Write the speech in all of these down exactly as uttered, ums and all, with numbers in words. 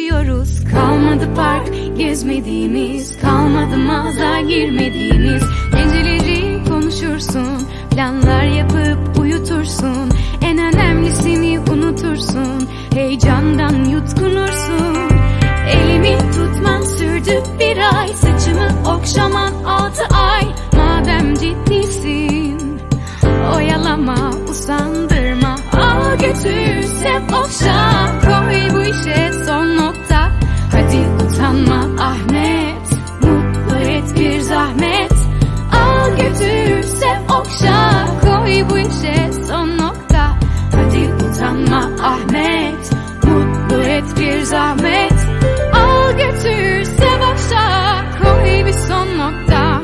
yaşıyoruz. Kalmadı park gezmediğimiz, kalmadı mağaza girmediğimiz. Geceleri konuşursun, planlar yapıp uyutursun. En önemlisini unutursun, heyecandan yutkunursun. Elimi tutman sürdü bir ay, saçımı okşaman altı ay. Madem ciddisin, oyalama, usandırma. Al götür, sev, okşa, koy bu işe son nokta. Hadi utanma Ahmet, mutlu et bir zahmet. Al götür, sev, okşa, koy bu işe son nokta. Hadi utanma Ahmet, mutlu et bir zahmet. Al götür, sev, okşa, koy bir son nokta.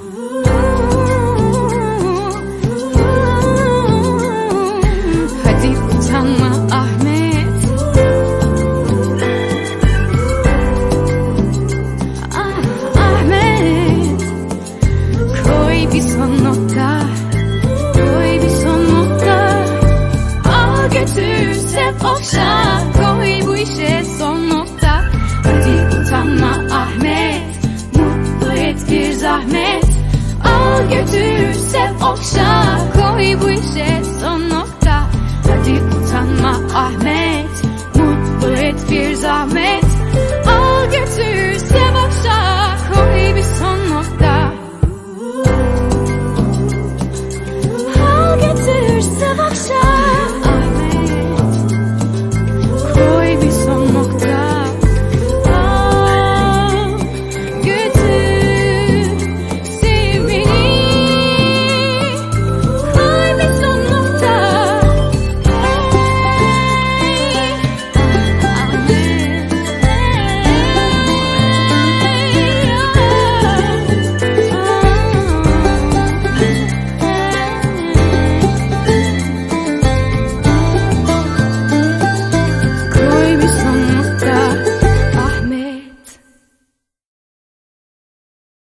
Hadi utanma Ahmet, ah, Ahmet, koy bir son nokta, koy bir son nokta. Al götür, sev, okşa, koy bu işe son nokta. Hadi utanma Ahmet, mutlu et bir zahmet. Al götür, sev, okşa, koy bu işe